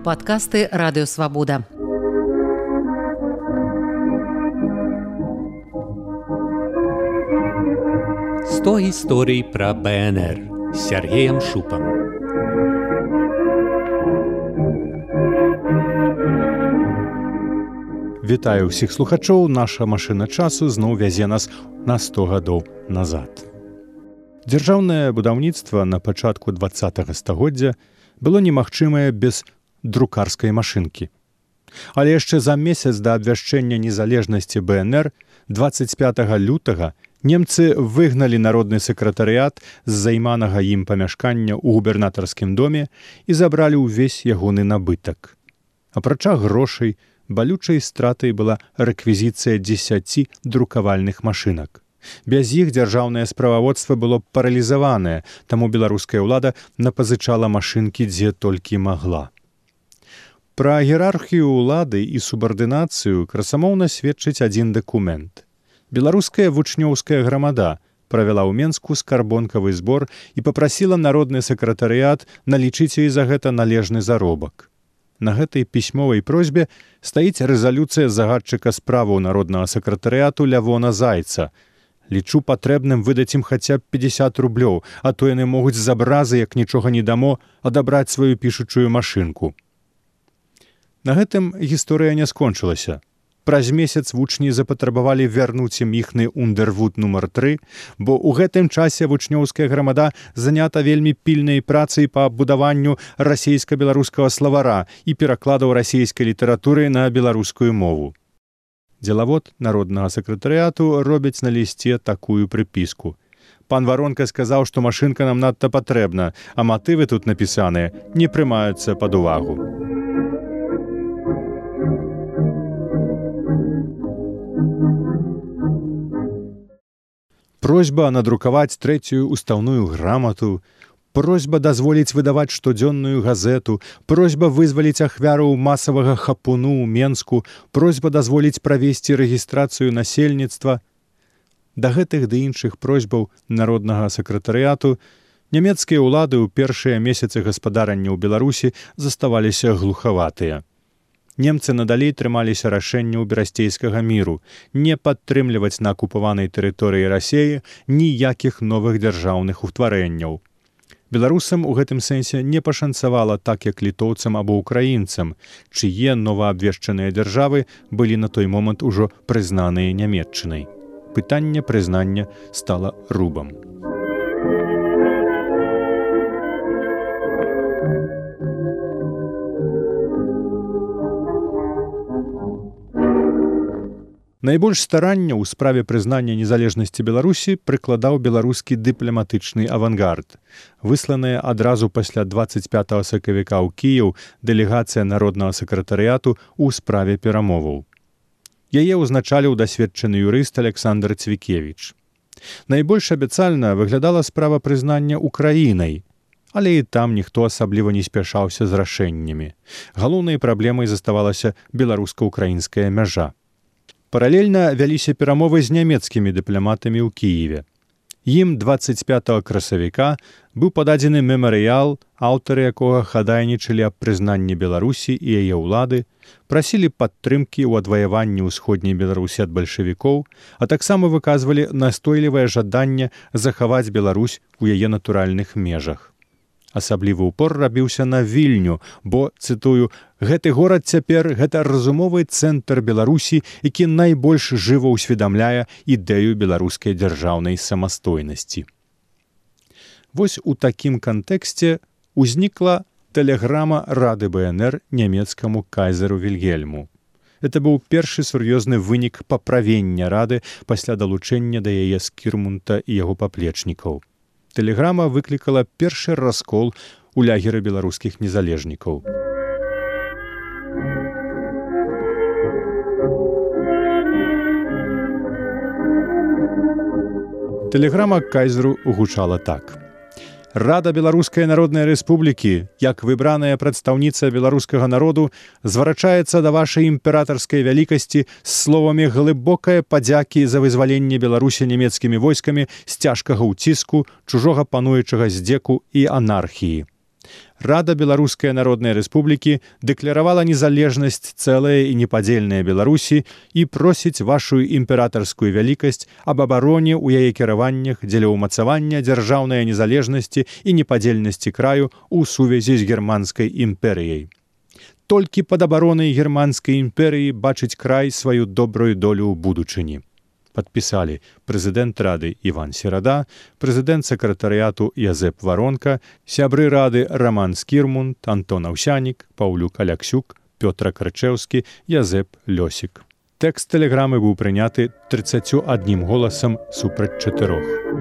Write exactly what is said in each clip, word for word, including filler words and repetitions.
Падкасты Радыёвабода. сто гісторый пра БНР з Сергеем Шупам. Вітаю ўсіх слухачоў, наша машына часу зноў вязе нас на сто гадоў назад. Дзяржаўнае будаўніцтва на пачатку дваццатага стагоддзя было немагчымае без друкарскай машынкі. Але яшчэ за месяц да абвяшчэння незалежнасці БНР дваццаць пятага лютага немцы выгналі народны сакратарыят з займанага ім памяшкання ў губернатарскім доме і забралі ўвесь ягоны набытак. Апрача грошай, балючай стратай была рэквізіцыя дзесяці друкавальных машынак. Без іх дзяржаўнае справаводства было паралізаванае, таму беларуская ўлада напазычала машынкі дзе толькі магла. Пра іерархію ўлады і субардынацыю красамоўна сведчыць адзін дакумент. Беларуская вучнёўская грамада правяла ў Менску скарбонкавы збор і папрасіла народны сакратарыят налічыць ёй за гэта належны заробак. На гэтай пісьмовай просьбе стаіць рэзалюцыя загадчыка справаў народнага сакратарыяту Лявона Зайца. Лічу патрэбным выдаць ім хаця б пятьдесят рублёў, а то яны могуць з абразы, як нічога не дамо, адабраць сваю пішучую машынку. На гэтым гісторыя не скончылася. Праз месяц вучні запатрабавалі вярнуць ім іхны Ундервуд нумар тры, бо ў гэтым часе вучнёўская грамада занята вельмі пільнай працай па будаванню расейска-беларускага словара і перакладаў расійскай літаратуры на беларускую мову. Дзелавод народнага сакратарыяту робяць на лісце такую прыпіску. Пан Варонка сказаў, што машынка нам надта патрэбна, а матывы тут напісаныя не прымаюцца пад увагу. Просьба надрукаваць трэцюю устаўную грамату, просьба дазволіць выдаваць штодзённую газету, просьба вызваліць ахвяру масавага хапуну ў Менску, просьба дазволіць правесці рэгістрацыю насельніцтва. Да гэтых ды іншых просьбаў народнага сакратарыяту нямецкія ўлады ў першыя месяцы гаспадарання ў Беларусі заставаліся глухаватыя. Немцы надалей трымаліся рашэнняў берасцейскага міру не падтрымліваць на акупаванай тэрыторыі Расеі ніякіх новых дзяржаўных утварэнняў. Беларусам у гэтым сэнсе не пашанцавала так, як літоўцам або ўкраінцам, чые новаабвешчаныя дзяржавы былі на той момант ужо прызнаныя нямецчынай. Пытанне прызнання стала рубам. Найбольш старання ў справе прызнання незалежнасці Беларусі прыкладаў беларускі дыпламатычны авангард. Высланая адразу пасля дваццаць пятага сакавіка ў Кіеў дэлегацыя народнага сакратарыяту ў справе перамоваў. Яе ўзначаліў дасведчаны юрыст Александр Цвікевіч. Найбольш абяцальна выглядала справа прызнання Украінай, але і там ніхто асабліва не спяшаўся з рашэннямі. Галоўнай праблемай заставалася беларуска-украінская мяжа. Паралельна вяліся перамовы з нямецкімі дыпламатамі ў Кіеве. Ім дваццаць пятага красавіка быў пададзены мемарыял, аўтары якога хадайнічалі аб прызнанні Беларусі і яе ўлады, прасілі падтрымкі ў адваяванні ўсходняй Беларусі ад бальшавікоў, а таксама выказвалі настойлівае жаданне захаваць Беларусь у яе натуральных межах. Асаблівы ўпор рабіўся на Вільню, бо, цытую, «Гэты горад цяпер – гэта разумовы цэнтр Беларусі, які найбольш жыва ўсведамляе ідэю беларускай дзяржаўнай самастойнасці». Вось у такім кантэксце ўзнікла тэлеграма Рады БНР нямецкаму кайзеру Вільгельму. Гэта быў першы сур'ёзны вынік паправення Рады пасля далучэння да яе Скірмунта і яго паплечнікаў. Тэлеграма выклікала першы раскол у лагеры беларускіх незалежнікаў. Тэлеграма кайзеру гучала так. Рада Беларускай Народнай Рэспублікі, як выбраная прадстаўніца беларускага народу, зварачаецца да вашай імператарскай вялікасці з словамі глыбокае падзякі за вызваленне Беларусі нямецкімі войскамі з цяжкага ўціску, чужога пануючага здзеку і анархіі. Рада Беларускай Народнай Рэспублікі дэкляравала незалежнасць цэлая і непадзельная Беларусі і просіць вашу імператарскую вялікасць аб абароне ў яе кіраваннях дзеля ўмацавання дзяржаўнай незалежнасці і непадзельнасці краю ў сувязі з германскай імперыяй. Толькі пад абаронай германскай імперыі бачыць край сваю добрую долю ў будучыні. Падпісалі прэзідэнт Рады Іван Серада, прэзідэнт сакратарыяту Язэп Варонка, сябры Рады Раман Скірмунд, Антон Аўсянік, Паўлюк Аляксюк, Пётр Крычэўскі, Язэп Лёсік. Тэкст тэлеграмы быў прыняты трыццаццю адным голасам супраць чатырох.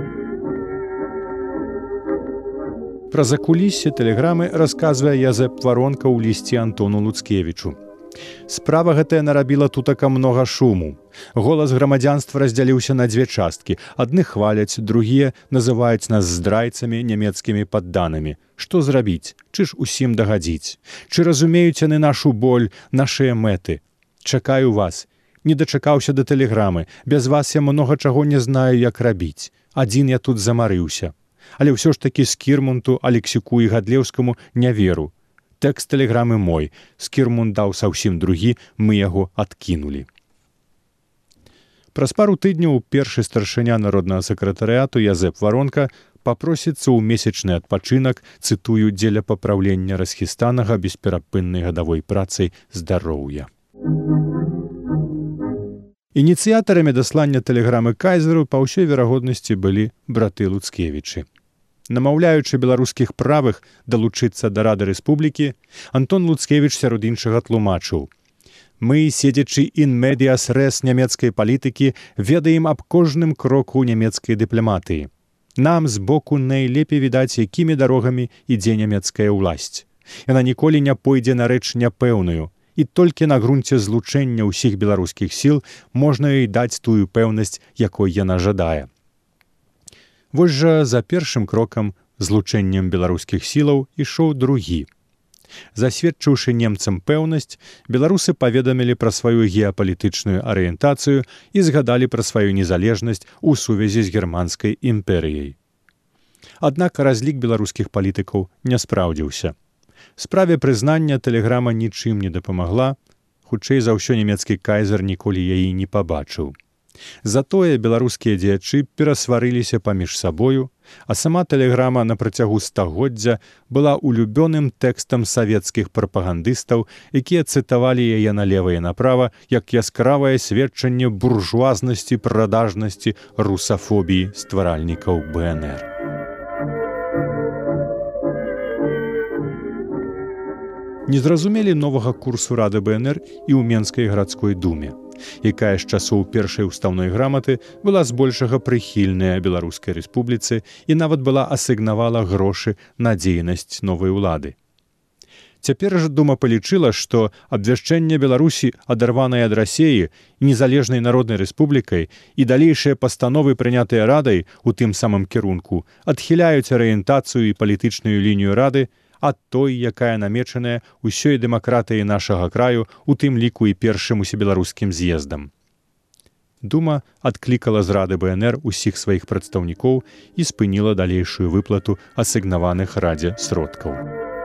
Пра закуліссе тэлеграмы расказвае Язэп Варонка ў лісце Антону Луцкевічу. Справа гэтая нарабіла тутака многа шуму. Голас грамадзянства раздзяліўся на дзве часткі. Адны хваляць, другія называюць нас здрайцамі, нямецкімі падданымі. Што зрабіць? Чы ж усім дагадзіць? Чы разумеюць яны нашу боль, нашыя мэты? Чакаю вас. Не дачакаўся да тэлеграмы. Без вас я многа чаго не знаю, як рабіць. Адзін я тут замарыўся. Але ўсё ж такі Скірмунту, Алексіку і Гадлеўскаму не веру. Тэкст тэлеграмы мой. Скірмунд даў саўсім другі, мы яго адкінулі. Праз пару тыдняў першы старшыня народнага сакратарыяту Язэп Варонка папросіцца ў месячны адпачынак, цытую, дзеля папраўлення расхістанага бесперапыннай гадавой працай здароўя. Ініцыятарамі даслання тэлеграмы кайзеру па ўсёй верагоднасці былі браты Луцкевічы. Намаўляючы беларускіх правых далучыцца да Рады Рэспублікі, Антон Луцкевіч сярод іншага тлумачыў: «Мы, седзячы ін медіас рэс нямецкай палітыкі, ведаем аб кожным кроку нямецкай дыпламатыі. Нам збоку найлепей відаць, якімі дарогамі ідзе нямецкая ўласць. Яна ніколі не пойдзе на рэч няпэўную, і толькі на грунце злучэння ўсіх беларускіх сіл можна ёй даць тую пэўнасць, якой яна жадае». Вось жа за першым крокам, злучэннем беларускіх сілаў, ішоў другі. Засведчыўшы немцам пэўнасць, беларусы паведамілі пра сваю геапалітычную арыентацыю і згадалі пра сваю незалежнасць у сувязі з германскай імперыяй. Аднак разлік беларускіх палітыкаў не спраўдзіўся. Справе прызнання тэлеграма нічым не дапамагла, хутчэй за ўсё нямецкі кайзер ніколі яе не пабачыў. Затое беларускія дзеячы перасварыліся паміж сабою, а сама тэлеграма на працягу стагоддзя была улюбёным тэкстам савецкіх прапагандыстаў, якія цытавалі яе налева і направа як яскравае сведчанне буржуазнасці, прадажнасці, русафобіі стваральнікаў бэ эн эр. Не зразумелі новага курсу Рады бэ эн эр і ў Менскай гарадской думе, якая з часоў першай устаўной граматы была збольшага прыхільная Беларускай рэспубліцы і нават была асігнавала грошы на дзейнасць новай улады. Цяпер жа дума палічыла, што абвяшчэнне Беларусі, адарванай ад Расеі, незалежнай народнай рэспублікай і далейшыя пастановы, прынятыя Радай у тым самым кірунку, адхіляюць арыентацыю і палітычную лінію Рады ад той, якая намечаная ўсёй дэмакратыі нашага краю, у тым ліку і першым усебеларускім з'ездам. Дума адклікала з Рады бэ эн эр усіх сваіх прадстаўнікоў і спыніла далейшую выплату асігнаваных Радзе сродкаў.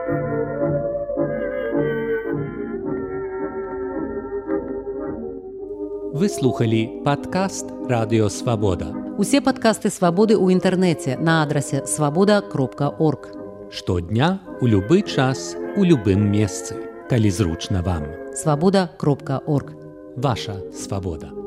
Вы слухалі падкаст «Радыё Свабода». Усе падкасты Свабоды ў інтэрнэце на адрасе свабода кропка орг. Штодня, у любы час, у любым месцы, калі зручна вам. свабода кропка орг. Ваша свабода.